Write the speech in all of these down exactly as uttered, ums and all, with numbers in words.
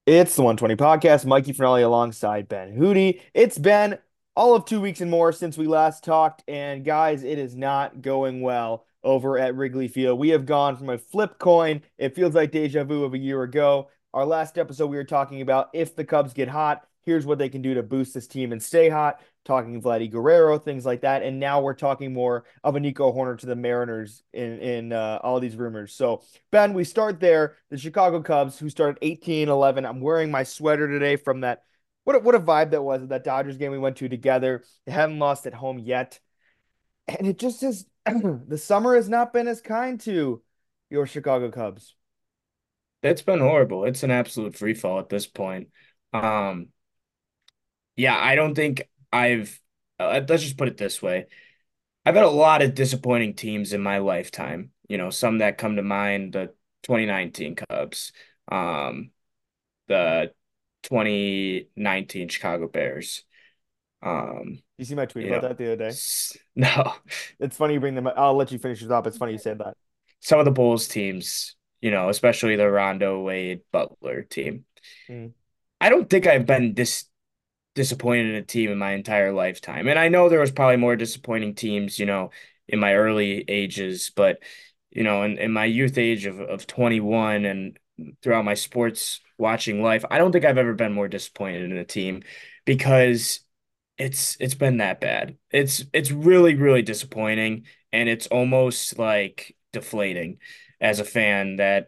It's the one twenty podcast. Mikey Finale alongside Ben Hootie. It's been all of two weeks and more since we last talked, and guys, it is not going well over at Wrigley Field. We have gone from a flip coin. It feels like deja vu of a year ago. Our last episode, we were talking about if the Cubs get hot, here's what they can do to boost this team and stay hot. Talking Vladdy Guerrero, things like that, and now we're talking more of a Nico Horner to the Mariners in in uh, all these rumors. So Ben, we start there. The Chicago Cubs, who started eighteen eleven. I'm wearing my sweater today from that. What a, what a vibe that was at that Dodgers game we went to together. They haven't lost at home yet. And it just is the summer has not been as kind to your Chicago Cubs. It's been horrible. It's an absolute free fall at this point. Um, yeah, I don't think I've, uh, let's just put it this way. I've had a lot of disappointing teams in my lifetime. You know, some that come to mind, the twenty nineteen Cubs, um, the twenty nineteen Chicago Bears. Um, You see my tweet you about know, that the other day? s- no, It's funny you bring them. I'll let you finish your thought. It's funny you said that. some of the Bulls teams, you know, especially the Rondo, Wade, Butler team. Mm. I don't think I've been this disappointed in a team in my entire lifetime. And I know there was probably more disappointing teams, you know, in my early ages, but you know, in, in my youth age of, of twenty-one and throughout my sports watching life, I don't think I've ever been more disappointed in a team because it's it's been that bad. It's it's really, really disappointing and it's almost like deflating as a fan that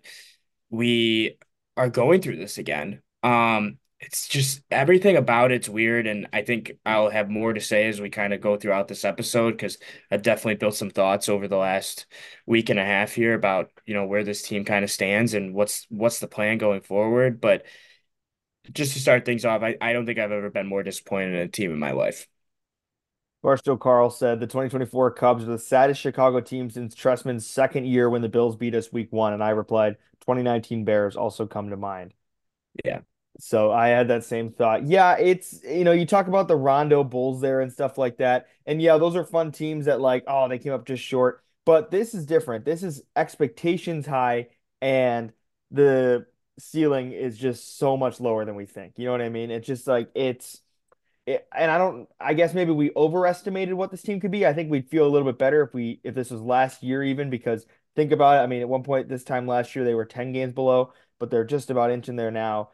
we are going through this again. Um, it's just everything about it's weird, and I think I'll have more to say as we kind of go throughout this episode because I've definitely built some thoughts over the last week and a half here about, you know, where this team kind of stands and what's what's the plan going forward. But just to start things off, I, I don't think I've ever been more disappointed in a team in my life. Barstow Carl said the twenty twenty-four Cubs are the saddest Chicago team since Trestman's second year when the Bills beat us week one. And I replied, twenty nineteen Bears also come to mind. Yeah. So I had that same thought. Yeah, it's, you know, you talk about the Rondo Bulls there and stuff like that. And yeah, those are fun teams that like, oh, they came up just short. But this is different. This is expectations high and the ceiling is just so much lower than we think. You know what I mean? It's just like it's it, and I don't I guess maybe we overestimated what this team could be. I think we'd feel a little bit better if we if this was last year even because think about it. I mean, at one point this time last year they were ten games below, but they're just about inching there now.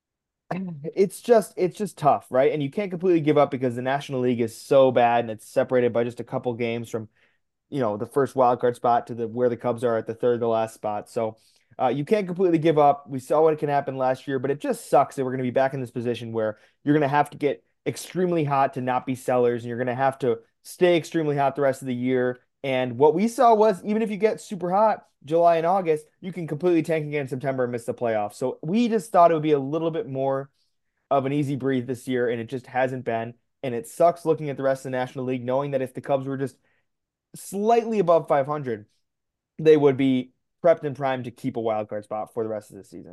It's just it's just tough, right? And you can't completely give up because the National League is so bad and it's separated by just a couple games from, you know, the first wild card spot to the where the Cubs are at the third to last spot. So uh, you can't completely give up. We saw what can happen last year, but it just sucks that we're going to be back in this position where you're going to have to get extremely hot to not be sellers, and you're going to have to stay extremely hot the rest of the year. And what we saw was even if you get super hot July and August, you can completely tank again in September and miss the playoffs. So we just thought it would be a little bit more of an easy breathe this year, and it just hasn't been. And it sucks looking at the rest of the National League, knowing that if the Cubs were just slightly above five hundred, they would be prepped and primed to keep a wild card spot for the rest of the season.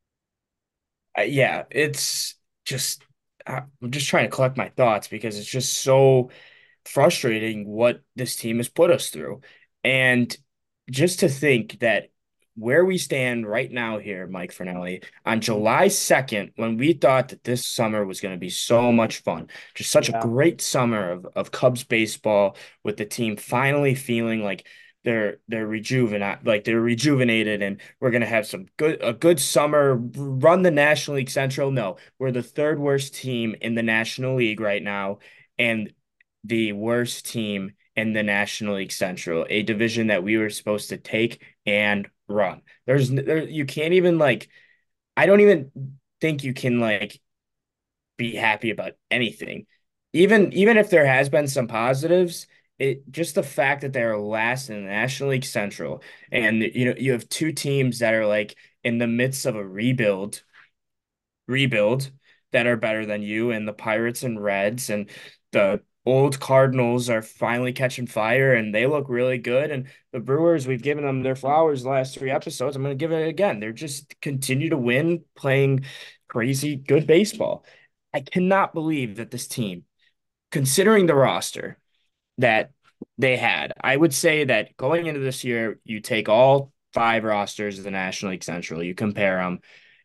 Uh, yeah, it's just uh, I'm just trying to collect my thoughts because it's just so frustrating what this team has put us through. And just to think that where we stand right now here, Mike Fernelli, on Mhm. July second, when we thought that this summer was going to be so much fun, just such a Yeah. great summer of, of Cubs baseball with the team finally feeling like they're they're rejuvenate like they're rejuvenated and we're gonna have some good a good summer run the National League Central. No, we're the third worst team in the National League right now and the worst team in the National League Central, a division that we were supposed to take and run. There's there you can't even like I don't even think you can like be happy about anything. Even even if there has been some positives, it just the fact that they're last in the National League Central and you know you have two teams that are like in the midst of a rebuild rebuild that are better than you and the Pirates and Reds and the old Cardinals are finally catching fire and they look really good and the Brewers we've given them their flowers the last three episodes. I'm going to give it again. They're just continue to win playing crazy good baseball. I cannot believe that this team, considering the roster that they had, I would say that going into this year, you take all five rosters of the National League Central, you compare them,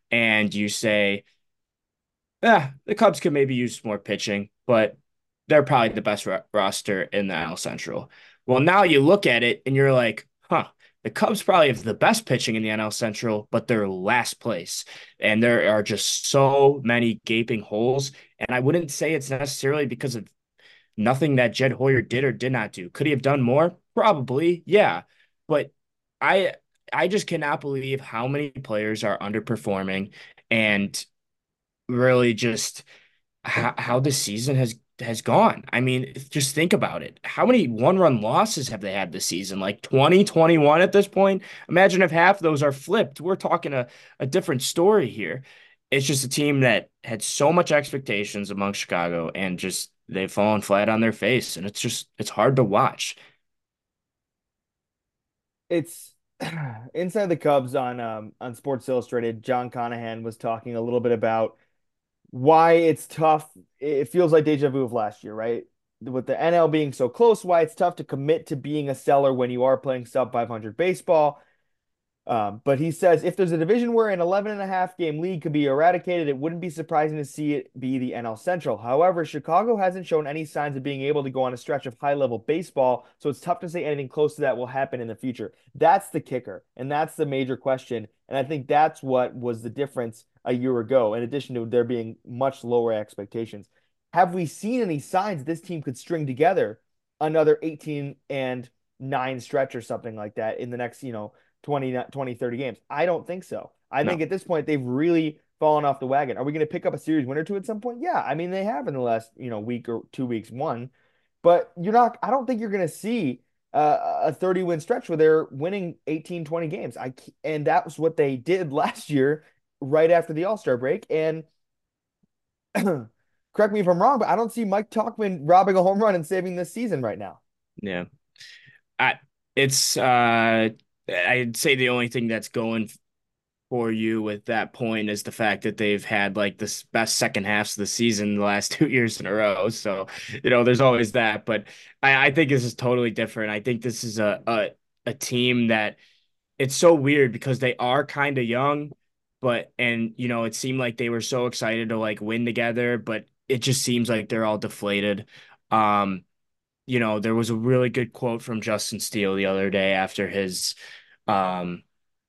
and you say, yeah, the Cubs could maybe use more pitching, but they're probably the best ro roster in the N L Central. Well, now you look at it and you're like, huh, the Cubs probably have the best pitching in the N L Central, but they're last place. And there are just so many gaping holes. And I wouldn't say it's necessarily because of nothing that Jed Hoyer did or did not do. Could he have done more? Probably, yeah. But I I just cannot believe how many players are underperforming and really just how, how this season has has gone. I mean, just think about it. How many one-run losses have they had this season? Like twenty, twenty-one at this point? Imagine if half of those are flipped. We're talking a, a different story here. It's just a team that had so much expectations among Chicago and just they've fallen flat on their face. And it's just it's hard to watch. It's inside the Cubs on um on Sports Illustrated. John Conahan was talking a little bit about why it's tough. It feels like deja vu of last year, right? With the N L being so close, why it's tough to commit to being a seller when you are playing sub five hundred baseball. Um, but he says if there's a division where an eleven and a half game league could be eradicated, it wouldn't be surprising to see it be the N L Central. However, Chicago hasn't shown any signs of being able to go on a stretch of high level baseball, so it's tough to say anything close to that will happen in the future. That's the kicker, and that's the major question. And I think that's what was the difference a year ago, in addition to there being much lower expectations. Have we seen any signs this team could string together another eighteen and nine stretch or something like that in the next, you know, twenty, twenty, thirty games? I don't think so. I think No. at this point they've really fallen off the wagon. Are we going to pick up a series win or two at some point? Yeah. I mean, they have in the last, you know, week or two weeks, one, but you're not, I don't think you're going to see uh, a thirty win stretch where they're winning eighteen, twenty games. I, and that was what they did last year, right after the All-Star break. And correct me if I'm wrong, but I don't see Mike Tauchman robbing a home run and saving this season right now. Yeah. I it's uh I'd say the only thing that's going for you with that point is the fact that they've had like the best second halves of the season the last two years in a row. So, you know, there's always that. But I, I think this is totally different. I think this is a a, a team that it's so weird because they are kind of young, but and you know, it seemed like they were so excited to like win together, but it just seems like they're all deflated. Um, you know, there was a really good quote from Justin Steele the other day after his um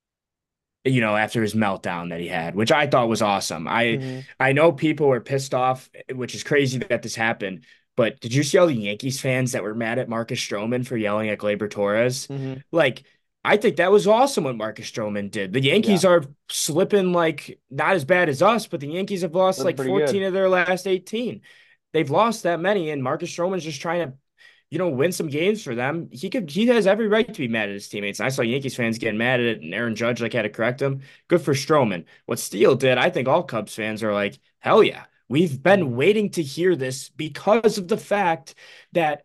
you know, after his meltdown that he had, which I thought was awesome. I Mm-hmm. I know people were pissed off, which is crazy that this happened, but did you see all the Yankees fans that were mad at Marcus Stroman for yelling at Gleyber Torres? Mm-hmm. Like, I think that was awesome what Marcus Stroman did. The Yeah. Yankees are slipping like not as bad as us, but the Yankees have lost Looking like pretty fourteen good. of their last eighteen. They've lost that many, and Marcus Stroman's just trying to you know, win some games for them. He could he has every right to be mad at his teammates. And I saw Yankees fans getting mad at it, and Aaron Judge like had to correct him. Good for Stroman. What Steele did, I think all Cubs fans are like, hell yeah. We've been Mm-hmm. waiting to hear this because of the fact that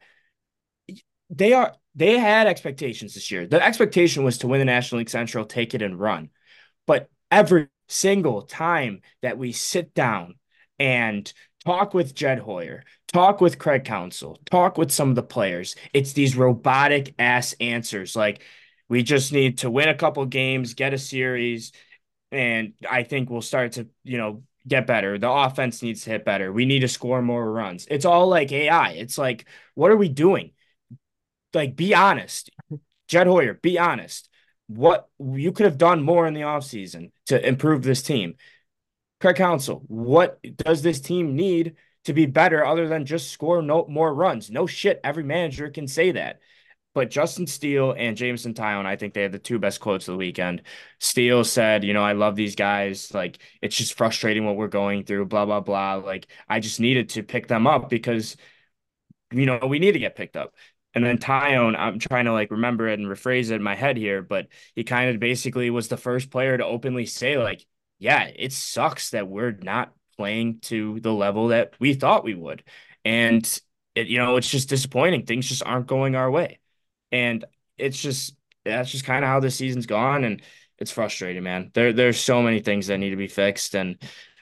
they are they had expectations this year. The expectation was to win the National League Central, take it and run. But every single time that we sit down and talk with Jed Hoyer, talk with Craig Counsell, talk with some of the players, it's these robotic ass answers like we just need to win a couple games, get a series, and I think we'll start to, you know, get better. The offense needs to hit better. We need to score more runs. It's all like A I. It's like, what are we doing? Like, be honest. Jed Hoyer, be honest. What you could have done more in the offseason to improve this team. Craig Counsell, what does this team need to be better other than just score no more runs? No shit, every manager can say that. But Justin Steele and Jameson Taillon, I think they had the two best quotes of the weekend. Steele said, you know, I love these guys. Like, it's just frustrating what we're going through, blah, blah, blah. Like, I just needed to pick them up because you know, we need to get picked up. And then Tyone, I'm trying to like remember it and rephrase it in my head here, but he kind of basically was the first player to openly say, like, yeah, it sucks that we're not playing to the level that we thought we would. And it, you know, it's just disappointing. Things just aren't going our way. And it's just that's just kind of how the season's gone. And it's frustrating, man. There there's so many things that need to be fixed. And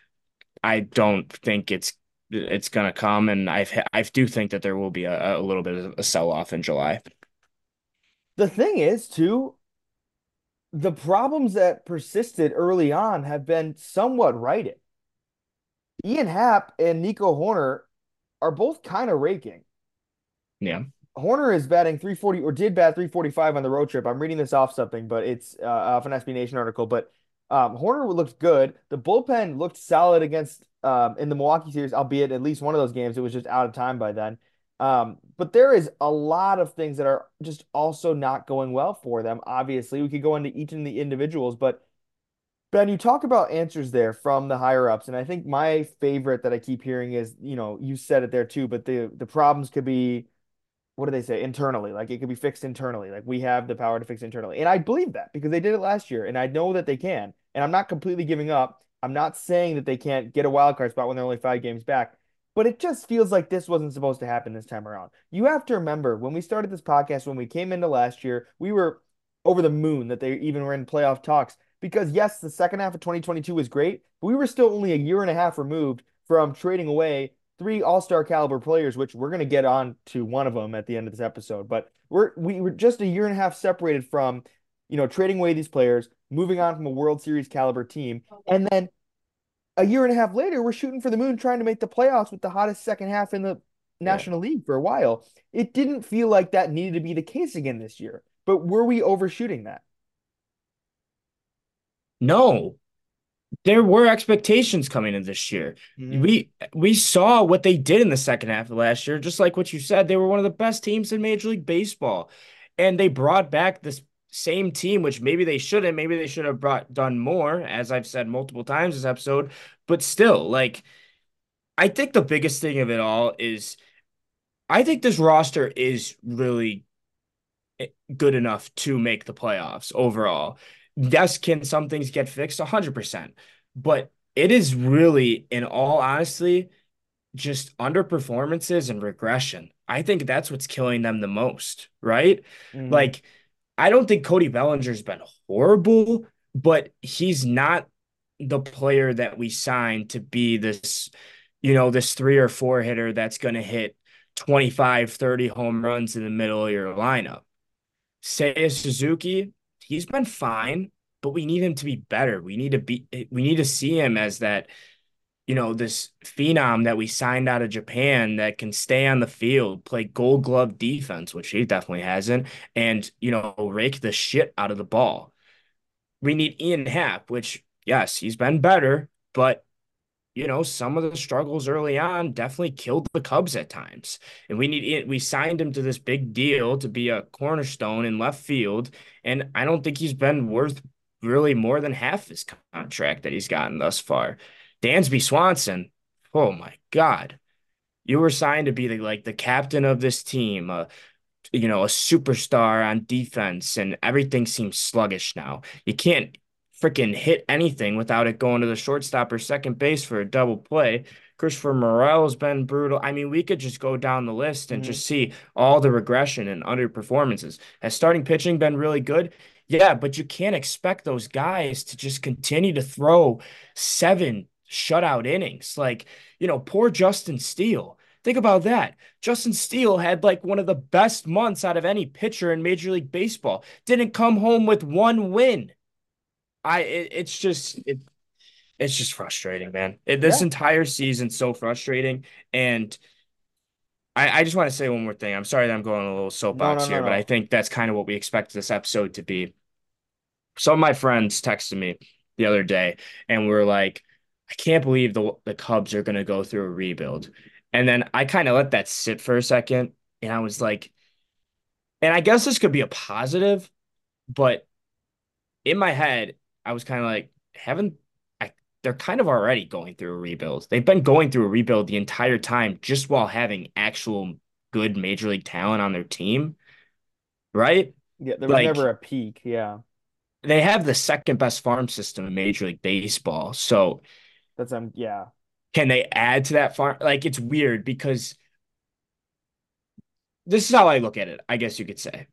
I don't think it's it's gonna come, and I've I do think that there will be a, a little bit of a sell off in July. The thing is, too, the problems that persisted early on have been somewhat righted. Ian Happ and Nico Horner are both kind of raking. Yeah. Horner is batting three forty or did bat three forty-five on the road trip. I'm reading this off something, but it's uh, off an S B Nation article. But um, Horner looked good. The bullpen looked solid against um, in the Milwaukee series, albeit at least one of those games it was just out of time by then. Um, but there is a lot of things that are just also not going well for them. Obviously, we could go into each of the individuals, but Ben, you talk about answers there from the higher ups, and I think my favorite that I keep hearing is, you know, you said it there too, but the the problems could be, what do they say, internally? Like it could be fixed internally. Like we have the power to fix internally. And I believe that because they did it last year and I know that they can. And I'm not completely giving up. I'm not saying that they can't get a wild card spot when they're only five games back, but it just feels like this wasn't supposed to happen this time around. You have to remember when we started this podcast, when we came into last year, we were over the moon that they even were in playoff talks because yes, the second half of twenty twenty-two was great, but we were still only a year and a half removed from trading away three all-star caliber players, which we're going to get on to one of them at the end of this episode. But we're we were just a year and a half separated from, you know, trading away these players, moving on from a World Series caliber team, and then a year and a half later, we're shooting for the moon, trying to make the playoffs with the hottest second half in the Yeah. National League for a while. It didn't feel like that needed to be the case again this year. But were we overshooting that? No, there were expectations coming in this year. Mm-hmm. We we saw what they did in the second half of last year, just like what you said. They were one of the best teams in Major League Baseball. And they brought back this same team, which maybe they shouldn't. Maybe they should have brought done more, as I've said multiple times this episode. But still, like I think the biggest thing of it all is I think this roster is really good enough to make the playoffs overall. Yes, can some things get fixed? one hundred percent. But it is really, in all honesty, just underperformances and regression. I think that's what's killing them the most, right? Mm-hmm. Like, I don't think Cody Bellinger's been horrible, but he's not the player that we signed to be this, you know, this three or four hitter that's going to hit twenty-five, thirty home runs in the middle of your lineup. Seiya Suzuki, he's been fine, but we need him to be better. We need to be we need to see him as that, you know, this phenom that we signed out of Japan that can stay on the field, play gold glove defense, which he definitely hasn't, and, you know, rake the shit out of the ball. We need Ian Happ, which, yes, he's been better, but you know, some of the struggles early on definitely killed the Cubs at times. And we need we signed him to this big deal to be a cornerstone in left field. And I don't think he's been worth really more than half his contract that he's gotten thus far. Dansby Swanson, oh my God. You were signed to be the like the captain of this team, uh, you know, a superstar on defense, and everything seems sluggish now. You can't freaking hit anything without it going to the shortstop or second base for a double play. Christopher Morel has been brutal. I mean, we could just go down the list and Mm-hmm. just see all the regression and underperformances. Has starting pitching been really good? Yeah, but you can't expect those guys to just continue to throw seven shutout innings. Like, you know, poor Justin Steele. Think about that. Justin Steele had like one of the best months out of any pitcher in Major League Baseball. Didn't come home with one win. I it, it's just it, it's just frustrating, man. It, this Yeah. entire season's so frustrating, and I, I just want to say one more thing. I'm sorry that I'm going a little No, soapbox no, no, here, but I no. think that's kind of what we expect this episode to be. Some of my friends texted me the other day, and were like, "I can't believe the the Cubs are going to go through a rebuild." And then I kind of let that sit for a second, and I was like, and I guess this could be a positive, but in my head, I was kind of like, haven't I, they're kind of already going through a rebuild. They've been going through a rebuild the entire time just while having actual good major league talent on their team, right? Yeah, there was never Like a peak. Yeah. they have the second best farm system in Major League Baseball. So That's um yeah. can they add to that farm? Like it's weird because this is how I look at it, I guess you could say.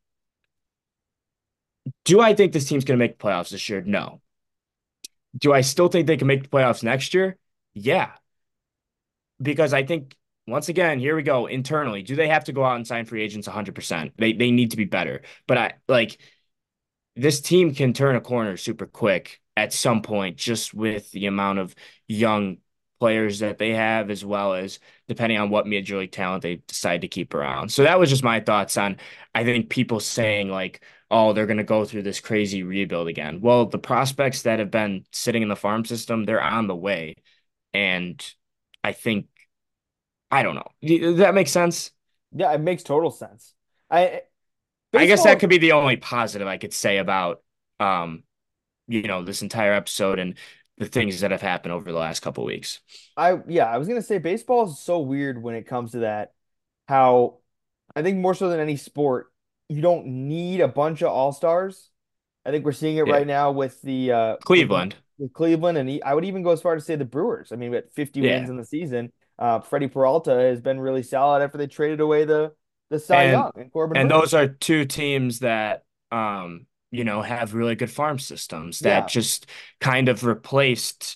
Do I think this team's going to make the playoffs this year? No. Do I still think they can make the playoffs next year? Yeah, because I think once again, here we go internally. Do they have to go out and sign free agents one hundred percent? They they need to be better. But I like this team can turn a corner super quick at some point, just with the amount of young players that they have, as well as depending on what major league talent they decide to keep around. So that was just my thoughts on, I think people saying like, oh, they're going to go through this crazy rebuild again. Well, the prospects that have been sitting in the farm system, they're on the way. And I think, I don't know. Does that make sense? Yeah, it makes total sense. I I guess that baseball, could be the only positive I could say about um you know, this entire episode and the things that have happened over the last couple of weeks. I yeah, I was gonna say baseball is so weird when it comes to that. How I think more so than any sport, you don't need a bunch of all-stars. I think we're seeing it Yeah. right now with the uh with the Cleveland. with Cleveland, and he, I would even go as far to say the Brewers. I mean, at fifty wins Yeah. in the season, uh, Freddie Peralta has been really solid after they traded away the the Cy And Young and Corbin and Burns. those are two teams that um, you know, have really good farm systems that Yeah. just kind of replaced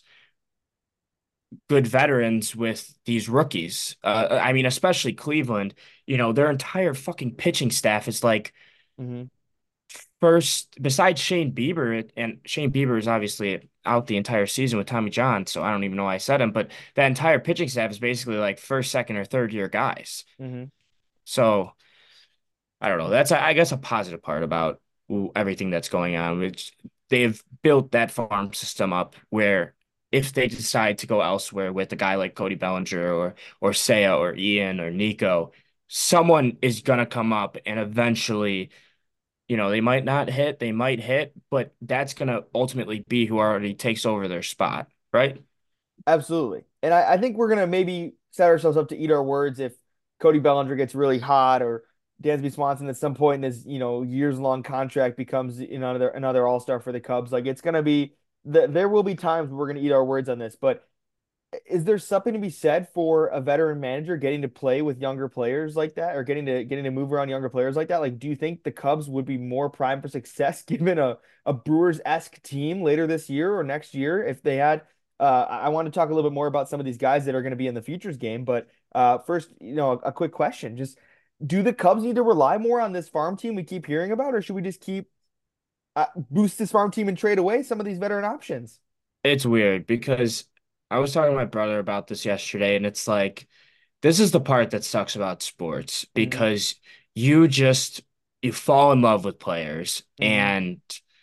good veterans with these rookies. Uh, I mean, especially Cleveland, you know, their entire fucking pitching staff is like Hmm. first, besides Shane Bieber, and Shane Bieber is obviously out the entire season with Tommy John, so I don't even know why I said him, but that entire pitching staff is basically like first, second, or third year guys. Hmm. So I don't know. That's, I guess, a positive part about everything that's going on, which they've built that farm system up where if they decide to go elsewhere with a guy like Cody Bellinger or or Seiya or Ian or Nico, someone is gonna come up and eventually, you know, they might not hit, they might hit, but that's going to ultimately be who already takes over their spot, right? Absolutely. And I, I think we're gonna maybe set ourselves up to eat our words if Cody Bellinger gets really hot or Dansby Swanson at some point in his, you know, years long contract becomes another another all-star for the Cubs. Like it's gonna be the, there will be times we're gonna eat our words on this, but is there something to be said for a veteran manager getting to play with younger players like that or getting to getting to move around younger players like that? Like, do you think the Cubs would be more primed for success given a, a Brewers-esque team later this year or next year if they had uh I want to talk a little bit more about some of these guys that are going to be in the futures game, but uh first, you know, a, a quick question. Just do the Cubs need to rely more on this farm team we keep hearing about, or should we just keep uh, boost this farm team and trade away some of these veteran options? It's weird because I was talking to my brother about this yesterday, and it's like, this is the part that sucks about sports Hmm. because you just you fall in love with players. Hmm. And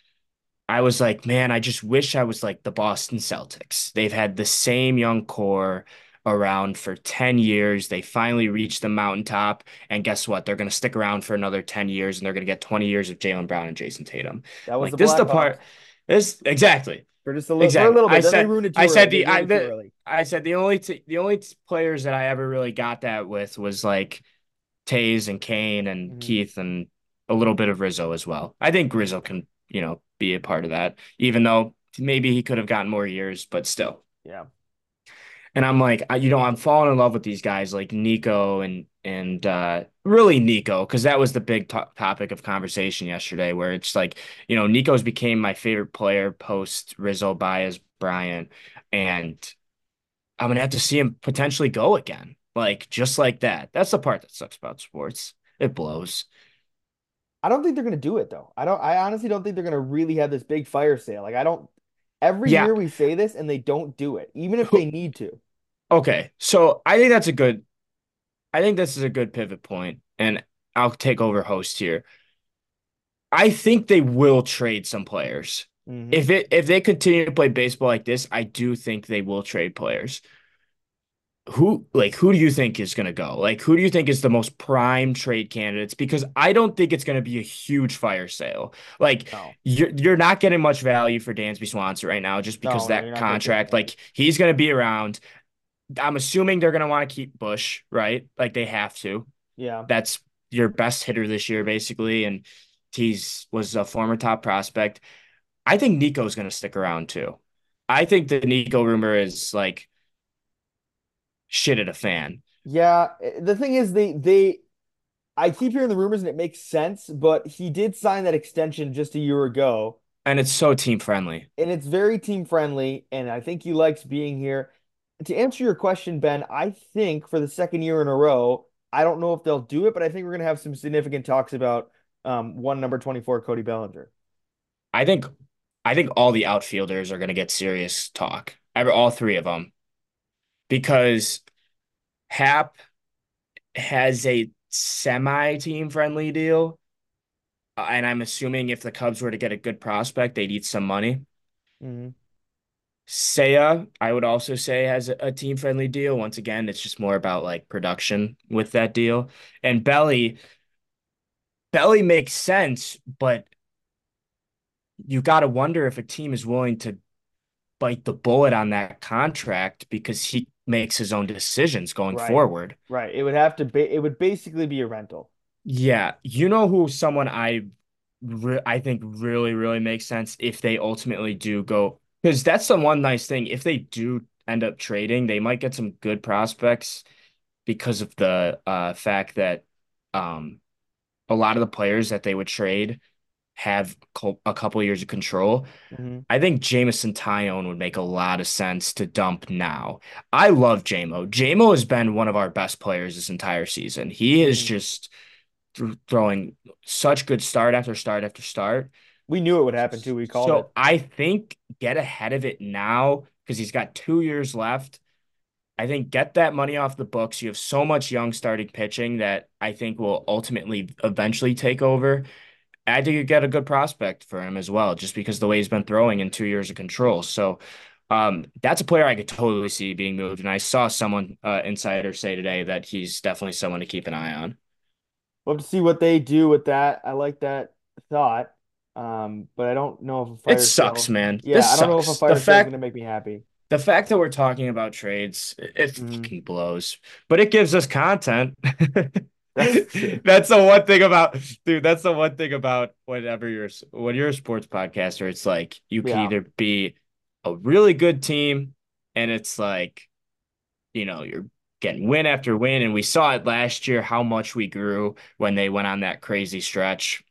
I was like, man, I just wish I was like the Boston Celtics. They've had the same young core around for ten years. They finally reached the mountaintop. And guess what? They're going to stick around for another ten years and they're going to get twenty years of Jaylen Brown and Jason Tatum. That was Like, the this is the part. Blackhawks This exactly. for just a little for a Exactly. little I bit. Then they said, ruined it I too early. said They the, I, ruined it too the, early. I said the only, t the only t players that I ever really got that with was like Tays and Kane and Hmm. Keith and a little bit of Rizzo as well. I think Hmm. Rizzo can, you know, be a part of that, even though maybe he could have gotten more years, but still. Yeah. And I'm like, I, you know, I'm falling in love with these guys like Nico and and uh really Nico, because that was the big to topic of conversation yesterday, where it's like, you know, Nico's became my favorite player post Rizzo, Baez, Bryant, and I'm gonna have to see him potentially go again. Like just like that. That's the part that sucks about sports. It blows. I don't think they're gonna do it though. I don't. I honestly don't think they're gonna really have this big fire sale. Like I don't. Every Yeah. year we say this and they don't do it, even if they Who- need to. Okay. So I think that's a good I think this is a good pivot point, and I'll take over host here. I think they will trade some players. Hmm. If it if they continue to play baseball like this, I do think they will trade players. Who like who do you think is going to go? Like who do you think is the most prime trade candidates? Because I don't think it's going to be a huge fire sale. Like No, you're you're not getting much value for Dansby Swanson right now just because no, no. You're that not gonna trade contract, him. like he's going to be around. I'm assuming they're going to want to keep Bush, right? Like they have to. Yeah. That's your best hitter this year, basically, and he's was a former top prospect. I think Nico's going to stick around too. I think the Nico rumor is like shit at a fan, Yeah. eh, The thing is, they they. I keep hearing the rumors and it makes sense, but he did sign that extension just a year ago, and it's so team friendly. and it's very team friendly, and I think he likes being here. To answer your question, Ben, I think for the second year in a row, I don't know if they'll do it, but I think we're gonna have some significant talks about um one number twenty-four, Cody Bellinger. I think I think all the outfielders are going to get serious talk. Every, all three of them because Hap has a semi-team friendly deal, uh, and I'm assuming if the Cubs were to get a good prospect, they'd eat some money. Hmm. Seiya, I would also say has a, a team friendly deal. Once again, it's just more about like production with that deal. And Belly, Belly makes sense, but you got to wonder if a team is willing to bite the bullet on that contract because he makes his own decisions going Right. forward. Right. It would have to be, it would basically be a rental. Yeah, you know who someone I re I think really really makes sense if they ultimately do go, because that's the one nice thing. If they do end up trading, they might get some good prospects because of the uh fact that um a lot of the players that they would trade have co a couple of years of control. Hmm. I think Jameson Tyone would make a lot of sense to dump now. I love Jamo. Jamo has been one of our best players this entire season. He is Hmm. just th throwing such good start after start after start. We knew it would happen too. We called So it. I think get ahead of it now because he's got two years left. I think get that money off the books. You have so much young starting pitching that I think will ultimately eventually take over. I think you get a good prospect for him as well, just because the way he's been throwing in two years of control. So um, that's a player I could totally see being moved. And I saw someone uh, insider say today that he's definitely someone to keep an eye on. We'll have to see what they do with that. I like that thought. Um, but I don't know if a It fire sucks, sale, man. yeah, This I don't know if a sucks. The fire sale is going fact to make me happy. the fact that we're talking about trades, it, it Hmm. fucking blows. But it gives us content. That's true. That's the one thing about, dude, that's the one thing about whenever you're when you're a sports podcaster, it's like you can Yeah. either be a really good team and it's like, you know, you're getting win after win. And we saw it last year how much we grew when they went on that crazy stretch,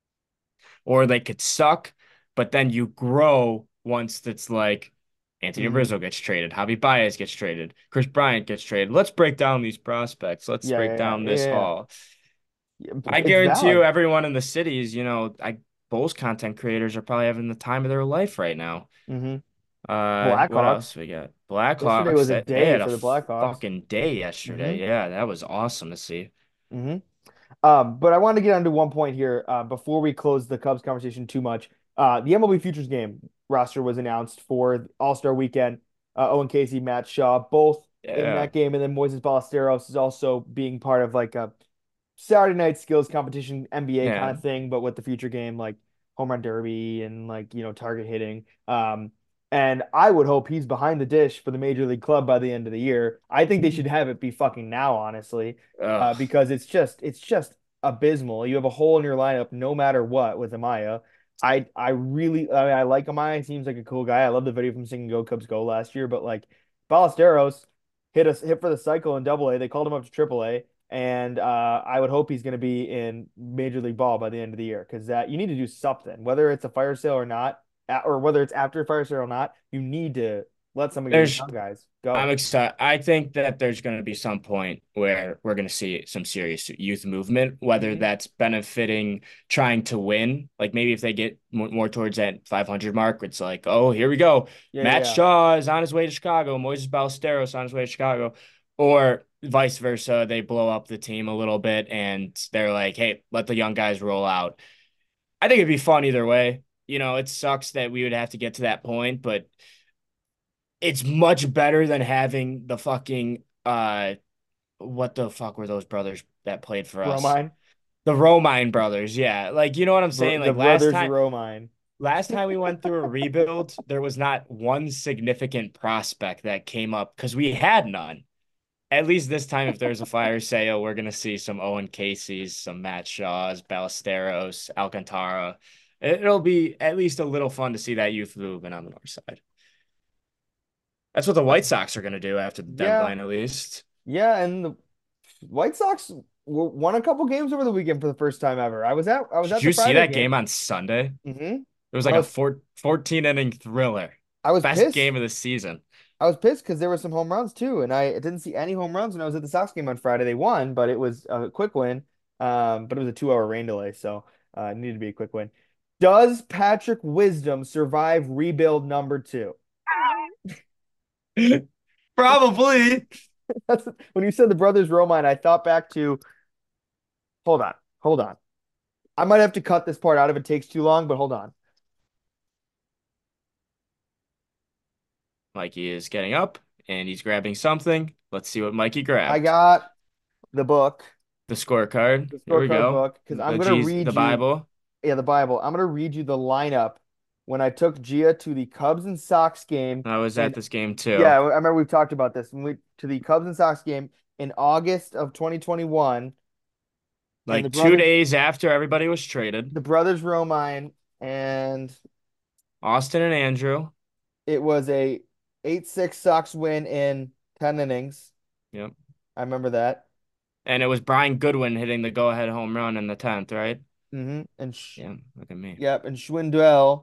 or they could suck, but then you grow once it's like Anthony Hmm. Rizzo gets traded, Javi Baez gets traded, Chris Bryant gets traded. Let's break down these prospects. Let's Yeah, break yeah, down yeah, this yeah, yeah. haul. Yeah, I it's guarantee you, valid. everyone in the cities, you know, I Bulls content creators are probably having the time of their life right now. Hmm. Uh, what else Blackhawks. we got? Yesterday Blackhawks. was a That they day had a for the Blackhawks. fucking day Hmm. yesterday. Yeah, that was awesome to see. Hmm. Um, but I wanted to get onto one point here uh, before we close the Cubs conversation too much. Uh, the M L B Futures game roster was announced for All-Star Weekend. Uh, Owen Casey, Matt Shaw, both in Yeah, that game, and then Moises Ballesteros is also being part of like a Saturday night skills competition, N B A kind yeah. of thing, but with the future game, like home run derby and like, you know, target hitting. Um, and I would hope he's behind the dish for the major league club by the end of the year. I think they should have it be fucking now, honestly, uh, Ugh. because it's just it's just abysmal. You have a hole in your lineup no matter what with Amaya. I I really I, mean, I like Amaya. He seems like a cool guy. I love the video from singing "Go Cubs Go" last year, but like Ballesteros hit us hit for the cycle in Double A. They called him up to Triple A, and uh, I would hope he's going to be in Major League Ball by the end of the year because that you need to do something, whether it's a fire sale or not, or whether it's after a fire sale or not. You need to let some of these There's young guys I'm go. excited. I think that there's going to be some point where we're going to see some serious youth movement, whether Hmm. that's benefiting trying to win. Like maybe if they get more, more towards that five hundred mark, it's like, oh, here we go. Yeah, Matt yeah, Shaw is on his way to Chicago. Moises Ballesteros on his way to Chicago. Or vice versa. They blow up the team a little bit and they're like, hey, let the young guys roll out. I think it'd be fun either way. You know, it sucks that we would have to get to that point, but it's much better than having the fucking uh what the fuck were those brothers that played for yeah. us? Romine, The Romine brothers, yeah. Like you know what I'm Bro, saying? the Like last brothers time Romine. last time we went through a rebuild, there was not one significant prospect that came up because we had none. At least this time, if there's a fire sale, we're gonna see some Owen Casey's, some Matt Shaws, Ballesteros, Alcantara. It'll be at least a little fun to see that youth movement on the north side. That's what the White Sox are gonna do after the Yeah, deadline, at least. yeah, and the White Sox w won a couple games over the weekend for the first time ever. I was at I was Did at the you see Friday that game. game on Sunday? Hmm. It was I like a was four, fourteen inning thriller. I was Best pissed. game of the season. I was pissed because there were some home runs too, and I didn't see any home runs when I was at the Sox game on Friday. They won, but it was a quick win. Um, but it was a two-hour rain delay, so uh, it needed to be a quick win. Does Patrick Wisdom survive rebuild number two? Probably. That's when you said the brothers Romine, I thought back to hold on, hold on. I might have to cut this part out if it takes too long, but hold on. Mikey is getting up and he's grabbing something. Let's see what Mikey I grabbed. got the book, The scorecard. the Here we scorecard go. book, because I'm The gonna G's, read the you, Bible. yeah, the Bible. I'm gonna read you the lineup when I took Gia to the Cubs and Sox game I was in at this game yeah, too. I remember we've talked about this when we to the Cubs and Sox game in August of twenty twenty-one, and the Like two brothers days after everybody was traded. the brothers Romine, and Austin and Andrew. it was a eight six Sox win in ten innings. Yep. I remember that. And it was Brian Goodwin hitting the go-ahead home run in the tenth, right? Hmm. And Sh Yeah, look at me. yep, and Schwindel.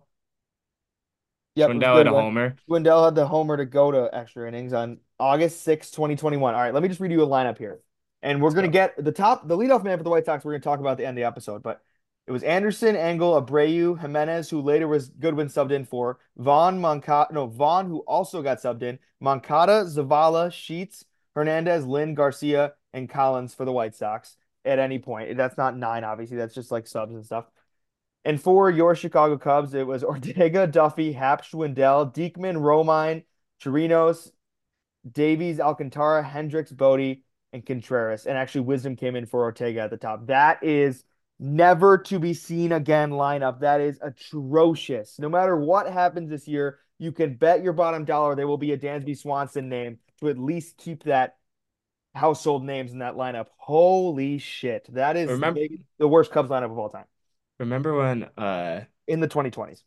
Yep, it was Schwindel had a Goodwin. homer. Schwindel had the homer to go to extra innings on August sixth, twenty twenty-one. All right, let me just read you a lineup here. And we're Let's going to go. get the top, the leadoff man for the White Sox. We're going to talk about at the end of the episode, but it was Anderson, Engel, Abreu, Jimenez, who later was Goodwin subbed in for, Vaughn, Moncada, no, Vaughn, who also got subbed in, Moncada, Zavala, Sheets, Hernandez, Lynn, Garcia, and Collins for the White Sox at any point. That's not nine, obviously. That's just like subs and stuff. And for your Chicago Cubs, it was Ortega, Duffy, Hap, Schwindel, Diekman, Romine, Chirinos, Davies, Alcantara, Hendricks, Bodie, and Contreras. And actually, Wisdom came in for Ortega at the top. That is never to be seen again lineup. That is atrocious. No matter what happens this year, you can bet your bottom dollar there will be a Dansby Swanson name to at least keep that household names in that lineup. Holy shit. That is Remember, maybe the worst Cubs lineup of all time remember when uh in the twenty twenties.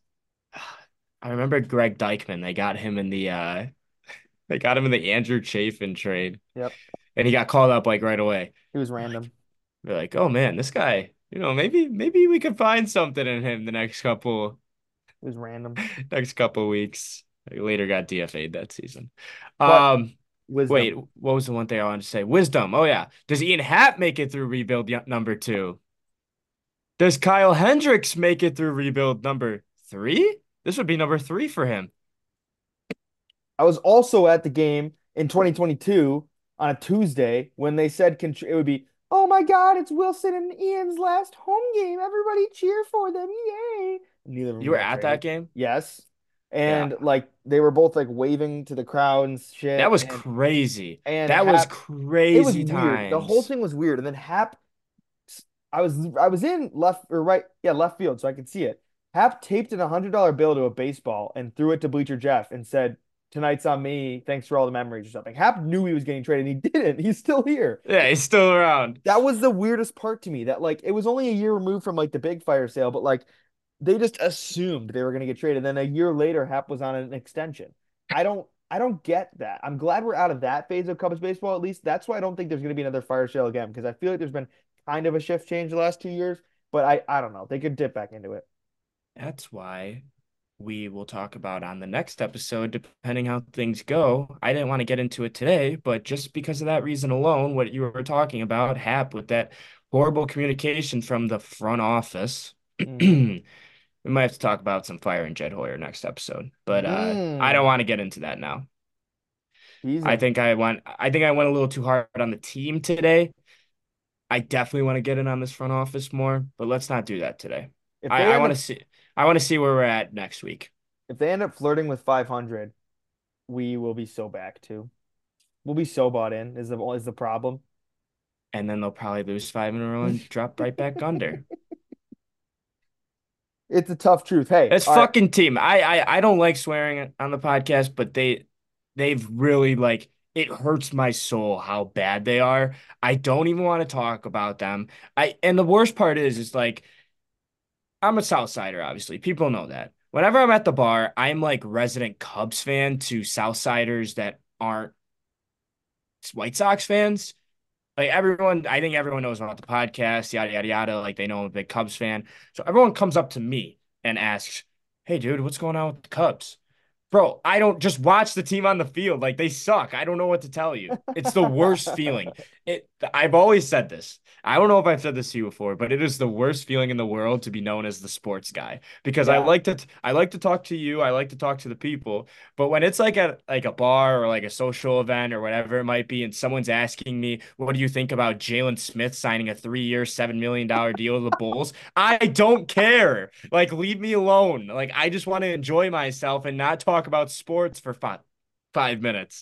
I remember Greg Deichmann. They got him in the uh they got him in the Andrew Chafin trade. Yep. And he got called up like right away. He was They're like, random. they're like, oh man, this guy, you know, maybe maybe we could find something in him the next couple He was random. next couple weeks. He later got D F A'd that season. But Um, wait, wisdom. what was the one thing I wanted to say? Wisdom. Oh yeah. Does Ian Happ make it through rebuild y- number two? Does Kyle Hendricks make it through rebuild number three? This would be number three for him. I was also at the game in twenty twenty-two on a Tuesday when they said it would be, oh my God, it's Wilson and Ian's last home game. Everybody cheer for them. Yay. Neither of them You were got at that traded. game? Yes. Yeah. And like they were both like waving to the crowd and That shit. was And crazy. and That was Hap, it was crazy weird. The whole times. thing was weird. And then Hap I was I was in left or right, yeah, left field, so I could see it. Hap taped in a hundred dollar bill to a baseball and threw it to Bleacher Jeff and said, "Tonight's on me. Thanks for all the memories or something." Hap knew he was getting traded, and he didn't. He's still here. Yeah, he's still around. That was the weirdest part to me. That like it was only a year removed from like the big fire sale, but like they just assumed they were going to get traded. Then a year later, Hap was on an extension. I don't I don't get that. I'm glad we're out of that phase of Cubs baseball at least. That's why I don't think there's going to be another fire sale again because I feel like there's been kind of a shift change the last two years, but I I don't know. They could dip back into it. That's why we will talk about on the next episode, depending how things go. I didn't want to get into it today, but just because of that reason alone, what you were talking about, Hap, with that horrible communication from the front office, Mm-hmm. we might have to talk about some fire and Jed Hoyer next episode. But uh, I don't Mm. want to get into that now. Tease I them. think I went I think I went a little too hard on the team today. I definitely want to get in on this front office more, but let's not do that today. If I, they I end want to up see I want to see where we're at next week. if they end up flirting with five hundred, we will be so back too. We'll be so bought in. Is the is the problem? And then they'll probably lose five in a row and drop right back under. It's a tough truth. Hey, That's all right. fucking team. I, I I don't like swearing on the podcast, but they they've really like it hurts my soul how bad they are. I don't even want to talk about them. I and the worst part is is like I'm a Southsider, obviously. People know that. Whenever I'm at the bar, I'm like resident Cubs fan to Southsiders that aren't White Sox fans. Like everyone, I think everyone knows about the podcast, yada yada yada. Like they know I'm a big Cubs fan. So everyone comes up to me and asks, "Hey, dude, what's going on with the Cubs?" Bro, I don't just watch the team on the field. Like they suck. I don't know what to tell you. It's the worst feeling. It I've always said this. I don't know if I've said this to you before, but it is the worst feeling in the world to be known as the sports guy because I Yeah. like to I like to talk to you, I like to talk to the people, but when it's like at like a bar or like a social event or whatever it might be and someone's asking me, "What do you think about Jalen Smith signing a three-year, seven million dollar deal with the Bulls?" I don't care. Like, leave me alone. Like, I just want to enjoy myself and not talk about sports for five five minutes.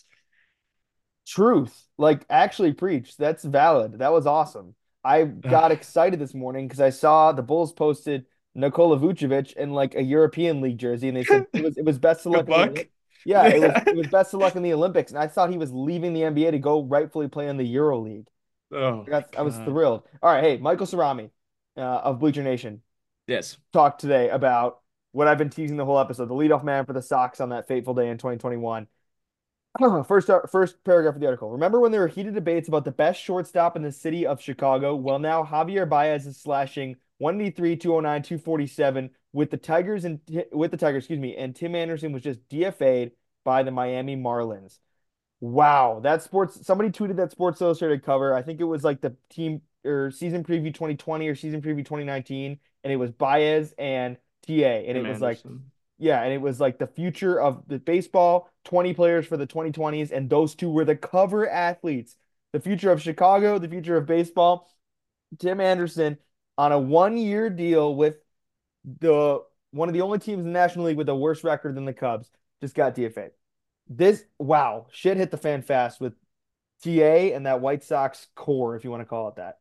Truth. Like actually preach. That's valid. That was awesome. I got excited this morning because I saw the Bulls posted Nikola Vucevic in like a European League jersey, and they said it was it was best of luck Good in the luck. Olympics. Yeah, it was it was best of luck in the Olympics, and I thought he was leaving the N B A to go rightfully play in the Euro League. Oh I my got I was God. thrilled. All right, hey, Michael Cerami uh, of Bleacher Nation Yes. talked today about what I've been teasing the whole episode, the leadoff man for the Sox on that fateful day in twenty twenty-one. First, uh, first paragraph of the article. Remember when there were heated debates about the best shortstop in the city of Chicago? Well, now Javier Baez is slashing one eighty-three, two oh nine, two forty-seven with the Tigers and with the Tigers, excuse me, and Tim Anderson was just D F A'd by the Miami Marlins. Wow, that sports somebody tweeted that Sports Illustrated cover. I think it was like the team or season preview twenty twenty or season preview twenty nineteen, and it was Baez and T A, and it Tim was like Anderson. yeah, and it was like the future of the baseball, twenty players for the twenty twenties, and those two were the cover athletes. The future of Chicago, the future of baseball. Tim Anderson on a one-year deal with the one of the only teams in the National League with a worse record than the Cubs just got D F A. This wow, shit hit the fan fast with T A and that White Sox core, if you want to call it that.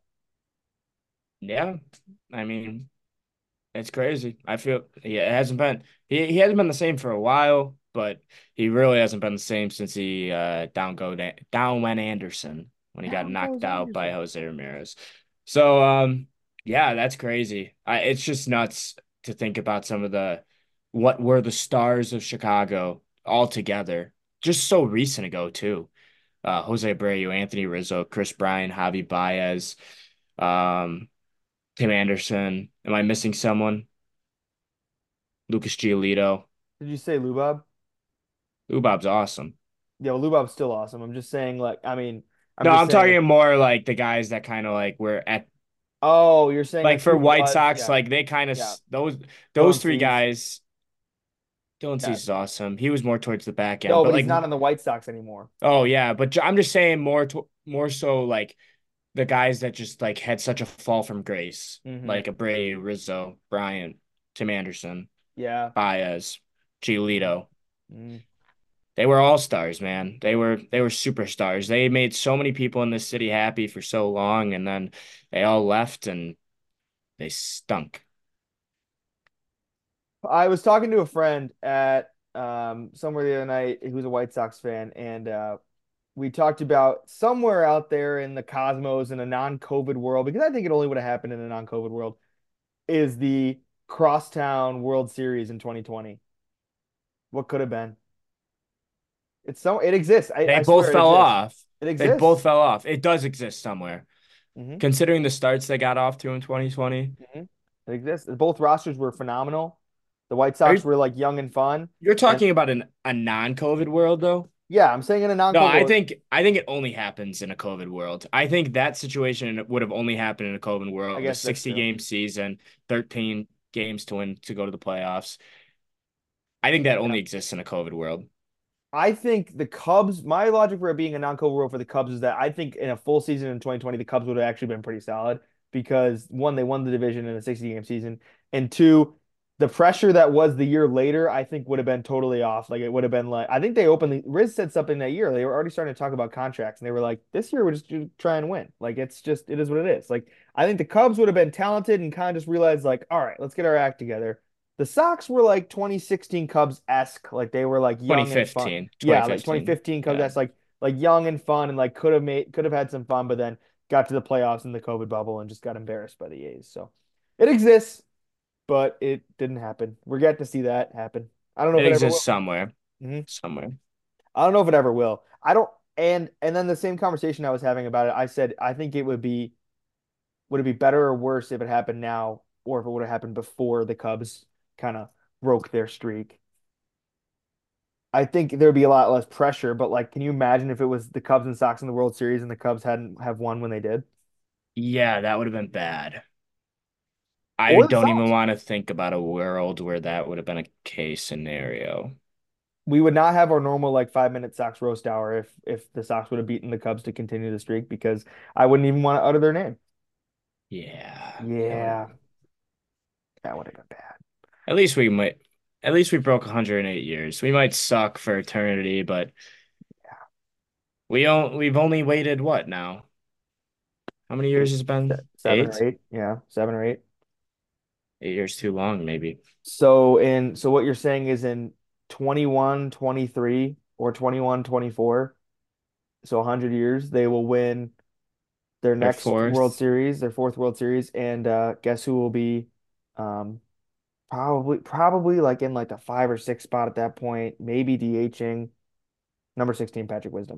Yeah. I mean, it's crazy. I feel yeah, it hasn't been he, he hasn't been the same for a while, but he really hasn't been the same since he uh down go down went Anderson when he got Down goes knocked out by Anderson. Jose Ramirez. So um yeah, that's crazy. I it's just nuts to think about some of the what were the stars of Chicago all together just so recent ago too. Uh Jose Abreu, Anthony Rizzo, Chris Bryant, Javi Baez, um Tim Anderson. Am I missing someone? Lucas Giolito. Did you say Lubab? Ubab's awesome. Yeah, well, Lubab's still awesome. I'm just saying, like, I mean, I'm No, just I'm saying. talking more like the guys that kind of like were at Oh, you're saying like like for who White was? Sox, Yeah, like they kind of yeah. those those Dylan three Cease. guys. Dylan Yeah. Cease is awesome. He was more towards the back end, No, but but he's like not on the White Sox anymore. oh yeah, but j- I'm just saying more to, more so like the guys that just like had such a fall from grace, Hmm. like Abreu, Rizzo, Bryant, Tim Anderson, Yeah. Baez, Giolito. Mm. They were all stars, man. They were they were superstars. They made so many people in this city happy for so long, and then they all left and they stunk. I was talking to a friend at um somewhere the other night who's a White Sox fan, and uh we talked about somewhere out there in the cosmos in a non-COVID world, because I think it only would have happened in a non-COVID world, is the Crosstown World Series in twenty twenty. What could have been? It's so it exists. I, They I both swear it fell exists. off. It They both exists. fell off. It does exist somewhere. Hmm. Considering the starts they got off to in twenty twenty. Hmm. It exists. Both rosters were phenomenal. The White Are Sox you, were like young and fun. you're And talking about an a non-COVID world though? yeah, I'm saying in a No, I non-COVID. think I think it only happens in a COVID world. I think that situation would have only happened in a COVID I world, a guess that's sixty true. game season, thirteen games to win to go to the playoffs. I think that Yeah. only exists in a COVID world. I think the Cubs, my logic for it being a non-COVID world for the Cubs is that I think in a full season in twenty twenty, the Cubs would have actually been pretty solid because one, they won the division in a sixty game season, and two, the pressure that was the year later, I think would have been totally off. Like it would have been like I think they openly Riz said something that year. They were already starting to talk about contracts, and they were like, "This year we're just gonna try and win. Like it's just it is what it is." Like I think the Cubs would have been talented and kind of just realized like, "All right, let's get our act together." The Sox were like twenty sixteen Cubs-esque, like they were like young and fun. twenty fifteen, Yeah, like twenty fifteen. twenty fifteen Cubs. Yeah. That's like like young and fun, and like could have made could have had some fun, but then got to the playoffs in the COVID bubble and just got embarrassed by the A's. So it exists, but it didn't happen. We're getting to see that happen. I don't know if It it ever exists will. somewhere. Hmm. Somewhere. I don't know if it ever will. I don't. And and then the same conversation I was having about it, I said I think it would be would it be better or worse if it happened now, or if it would have happened before the Cubs kind of broke their streak. I think there'd be a lot less pressure, but like, can you imagine if it was the Cubs and Sox in the World Series and the Cubs hadn't have won when they did? Yeah, that would have been bad. I Or the don't even Sox. want to think about a world where that would have been a case scenario. We would not have our normal like five minute Sox roast hour if if the Sox would have beaten the Cubs to continue the streak because I wouldn't even want to utter their name. Yeah, that would have Yeah, been. that would have been bad. At least we might. At least we broke one hundred eight years. We might suck for eternity, but we don't. We've only waited what now? How many years Eight, has it se- been? seven or Eight? eight. Yeah, seven or eight. Eight years too long, maybe. So in so what you're saying is in twenty one, twenty three, or twenty one, twenty four. So one hundred years, they will win their Their next World fourth. Series, their fourth World Series, and uh, guess who will be um, probably probably like in like the five or six spot at that point, maybe DHing number sixteen, Patrick Wisdom.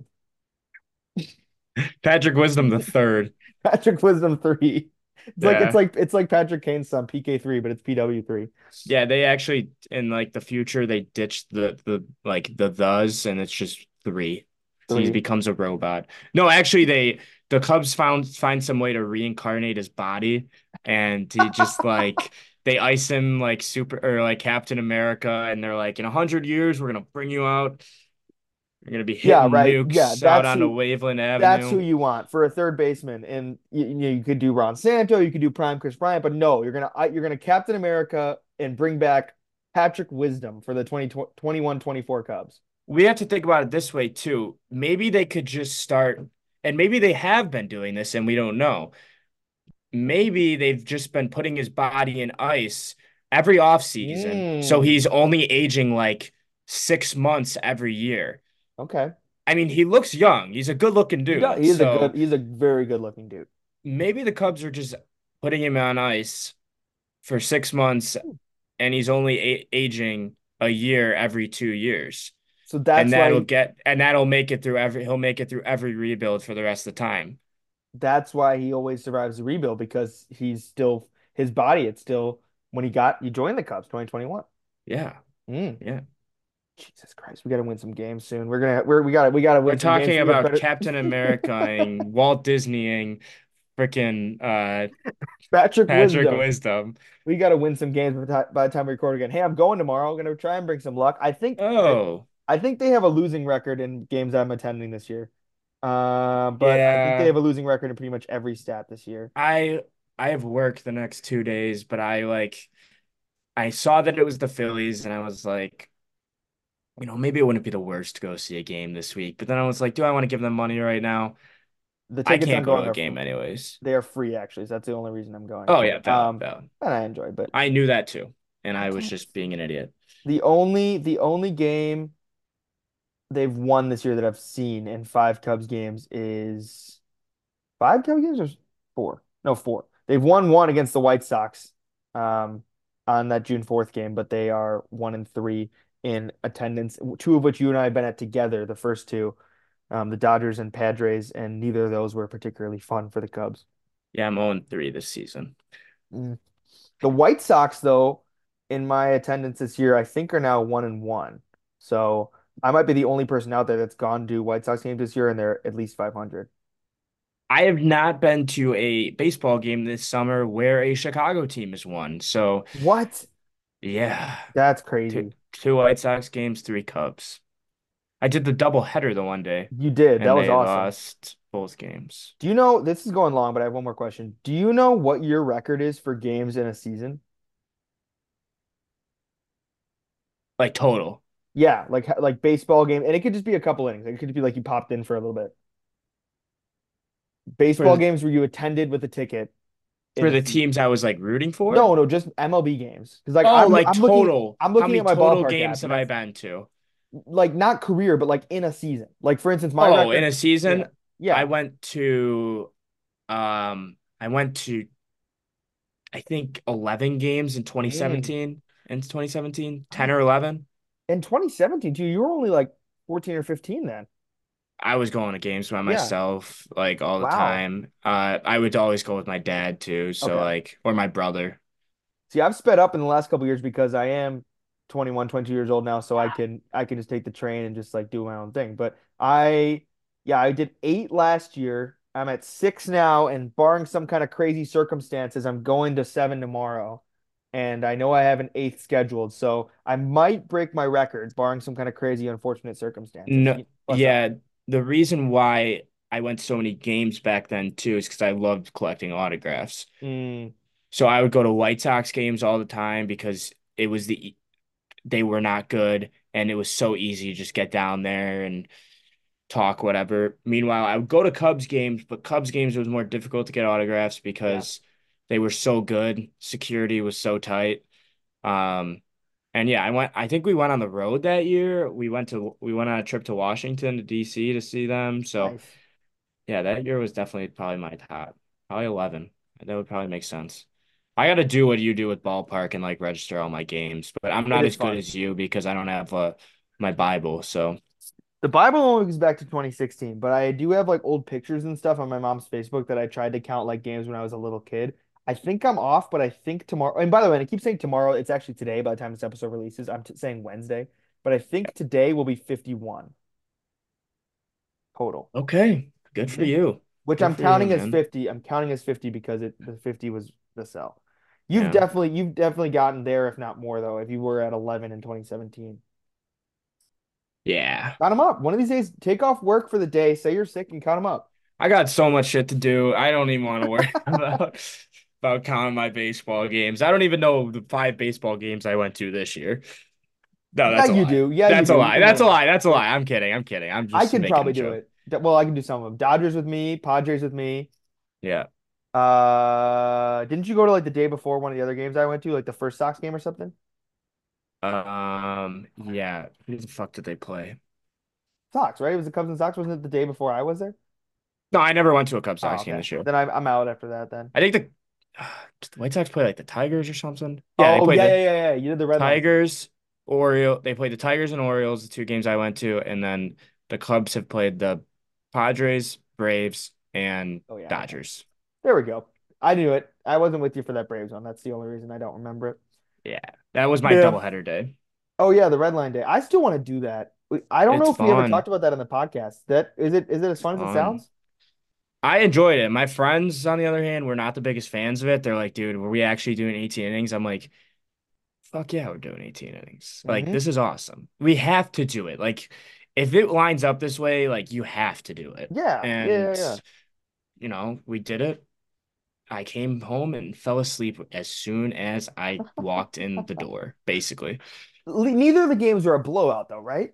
Patrick Wisdom the third. Patrick Wisdom three. It's like it's Yeah. like it's like Patrick Kane's son, P K three, but it's P W three. Yeah, they actually in like the future they ditched the the like the thes and it's just three. So he Three. becomes a robot. No, actually they the Cubs found find some way to reincarnate his body and he just like they ice him like super or like Captain America and they're like in a hundred years we're gonna bring you out. You're gonna be Yeah, hitting right. Yeah, nukes out that's on the who Waveland that's who Avenue. you want for a third baseman. And you, you, know, you could do Ron Santo, you could do Prime Chris Bryant, but no, you're gonna you're gonna Captain America and bring back Patrick Wisdom for the twenty twenty-one twenty-four Cubs. We have to think about it this way too. Maybe they could just start, and maybe they have been doing this and we don't know. Maybe they've just been putting his body in ice every off season, so Mm, he's only aging like six months every year. okay. I mean, he looks young. He's a good-looking He does. dude. He is a good. So He's a very good looking dude. maybe the Cubs are just putting him on ice for six months, and he's only a aging a year every two years. So And that's why that'll he, get and that'll make it through every he'll make it through every rebuild for the rest of the time. that's why he always survives the rebuild because he's still his body. It's still when he got he joined the Cubs twenty twenty-one. Yeah. Mm, Yeah. Jesus Christ, we got to win some games soon. We're gonna we're, we got to we got to We're win some games talking to get about better. Captain America and Walt Disneying freaking uh Patrick Patrick Wisdom. Wisdom. We got to win some games by the ti- by the time we record again. Hey, I'm going tomorrow. I'm gonna try and bring some luck. I think I, Oh, I think they have a losing record in games I'm attending this year. Uh, but I think they yeah. have a losing record in pretty much every stat this year. I I have work the next two days, but I like I saw that it was the Phillies and I was like, you know, maybe it wouldn't be the worst to go see a game this week. But then I was like, do I want to give them money right now? The I tickets can't I'm go to going a are fr game anyways. they are free actually. So that's the only reason I'm going. Oh yeah, valid, Um, valid. and I enjoy, but I knew that too, and I I was can't. just being an idiot. The only the only game they've won this year that I've seen in five Cubs games is five Cubs games or four? No, four. They've won one against the White Sox um, on that June fourth game, but they are one and three in attendance, two of which you and I have been at together, the first two, um, the Dodgers and Padres, and neither of those were particularly fun for the Cubs. Yeah, I'm zero three this season. Mm. The White Sox, though, in my attendance this year, I think are now one and one. So I might be the only person out there that's gone to White Sox games this year, and they're at least five hundred. I have not been to a baseball game this summer where a Chicago team has won. So What? yeah, That's two crazy. two White Sox games, three Cubs. I did the double header the one day, You did. That and was they awesome. lost both games. Do you know, this is going long, but I have one more question. Do you know what your record is for games in a season? Like total. Yeah, like like baseball game, and it could just be a couple innings. It could be like you popped in for a little bit. For Baseball the, games where you attended with a ticket in for a the season. teams I was like rooting for. No, no, just M L B games. Because like Oh, I'm like I'm looking total. I'm How looking many at my total ballpark games app, have and I that's been to? like not career, but like in a season. Like for instance, my Oh, in record. a Yeah, season, I yeah. went to um I went to I think eleven games in Mm. twenty seventeen. In twenty seventeen, ten or eleven. In twenty seventeen, too, you were only like fourteen or fifteen then. I was going to games by Yeah. myself like all the Wow. time. Uh I would always go with my dad too, so Okay. like or my brother. See, I've sped up in the last couple years because I am twenty-one, twenty-two years old now, so I can I can just take the train and just like do my own thing. But I yeah, I did eight last year. I'm at six now, and barring some kind of crazy circumstances, I'm going to seven tomorrow. And I know I have an eighth scheduled, so I might break my record, barring some kind of crazy, unfortunate circumstances. No, Y- What's up? yeah, the reason why I went to so many games back then too is because I loved collecting autographs. Mm, So I would go to White Sox games all the time because it was the they were not good and it was so easy to just get down there and talk whatever. Meanwhile, I would go to Cubs games, but Cubs games was more difficult to get autographs yeah, because they were so good. Security was so tight. Um, and yeah, I went I think we went on the road that year. We went to we went on a trip to Washington to D C to see them. So nice. yeah, that year was definitely probably my top. Probably eleven. That would probably make sense. I got to do what you do with ballpark and like register all my games, but I'm It not is as good fun. as you because I don't have uh, my Bible. So, The Bible only goes back to twenty sixteen, but I do have like old pictures and stuff on my mom's Facebook that I tried to count like games when I was a little kid. I think I'm off, but I think tomorrow. And by the way, and I keep saying tomorrow, it's actually today by the time this episode releases. I'm t saying Wednesday, but I think today will be fifty-one total. okay, good for Fif- you. Which Good I'm for you, counting as man. fifty. I'm counting as fifty because it the fifty was the sell. You've Yeah. definitely you've definitely gotten there, if not more, though, if you were at eleven in twenty seventeen. Yeah. Count them up. One of these days, take off work for the day, say you're sick, and count them up. I got so much shit to do. I don't even want to worry about about counting my baseball games. I don't even know the five baseball games I went to this year. No, Yeah, that's a you lie. do. Yeah, you That's a do. You lie. can That's name a them. lie. That's a Yeah. lie. I'm kidding. I'm kidding. I'm I just could making probably a do joke. it. D- Well, I can do some of them. Dodgers with me, Padres with me. Yeah. Uh, didn't you go to like the day before one of the other games I went to, like the first Sox game or something? Um, yeah. Who the fuck did they play? Sox, right? It was the Cubs and Sox, wasn't it the day before I was there? No, I never went to a Cubs Oh, Sox game okay. this year. Then I, I'm out after that then. I think the did the White Sox play like the Tigers or something. Yeah, they Oh, played yeah, yeah, the yeah, yeah. You did the red line game. Tigers, Oriole. They played the Tigers and Orioles, the two games I went to, and then the Cubs have played the Padres, Braves, and Oh, yeah, okay. Dodgers. There we go. I knew it. I wasn't with you for that Braves one. That's the only reason I don't remember it. Yeah, that was my Yeah. doubleheader day. Oh yeah, the red line day. I still want to do that. We- I don't It's know if we ever talked fun. about that on the podcast. That is it is it as It's fun as it fun. sounds? I enjoyed it. My friends, on the other hand, were not the biggest fans of it. They're like, dude, were we actually doing eighteen innings? I'm like, fuck yeah, we're doing eighteen innings. Like, Hmm. this is awesome. We have to do it. Like, if it lines up this way, like, you have to do it. Yeah, yeah, And, yeah, you know, we did it. I came home and fell asleep as soon as I walked in the door, basically. yeah. Le- Neither of the games were a blowout though, right?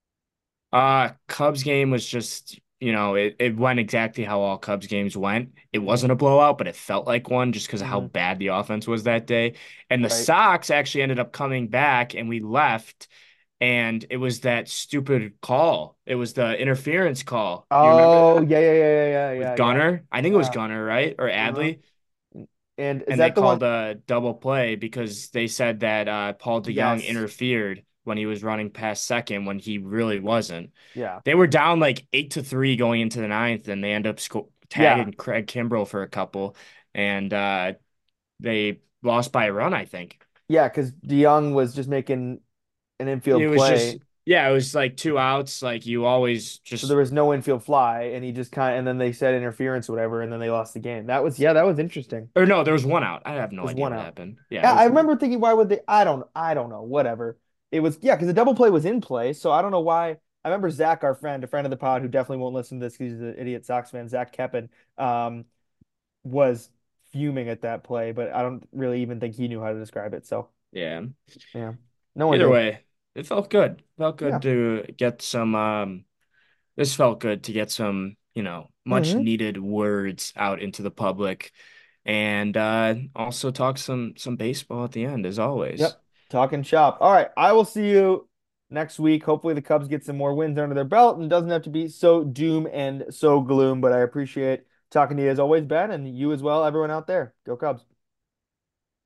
Uh, Cubs game was just, you know, it, it went exactly how all Cubs games went. It Hmm. wasn't a blowout, but it felt like one just because of how Hmm. bad the offense was that day. And the Right. Sox actually ended up coming back and we left. And it was that stupid call. It was the interference call. You remember Oh that? yeah, yeah, yeah, yeah, With yeah, yeah, Gunner? I think it was yeah. Gunner, right? Or Uh-huh. Adley. And is And they that the one? called a double play because they said that uh, Paul DeYoung Yes. interfered when he was running past second when he really wasn't. Yeah. They were down like eight to three going into the ninth, and they end up sco Yeah. tagging Craig Kimbrell for a couple, and uh, they lost by a run, I think. Yeah, because DeYoung was just making an It infield was just, play. yeah, it was like two outs. Like you always So there just, was no infield fly, and he just kind of, and then they said interference or whatever, and then they lost the game. That was, yeah, that was interesting. or no, there was one out. I have It no was idea one what out. happened. Yeah, it Yeah, I was, remember thinking, why would they? I don't, I don't know, whatever. It was, yeah, because the double play was in play, so I don't know why. I remember Zach, our friend, a friend of the pod, who definitely won't listen to this because he's an idiot Sox fan, Zach Keppen, um, was fuming at that play, but I don't really even think he knew how to describe it. So, yeah. yeah, no one Either did. way, it felt good. Felt good Yeah. to get some um this felt good to get some, you know, much Hmm. needed words out into the public and uh also talk some some baseball at the end as always. Yep. Talking shop. All right. I will see you next week. Hopefully the Cubs get some more wins under their belt and doesn't have to be so doom and so gloom. But I appreciate talking to you as always, Ben, and you as well, everyone out there. Go Cubs.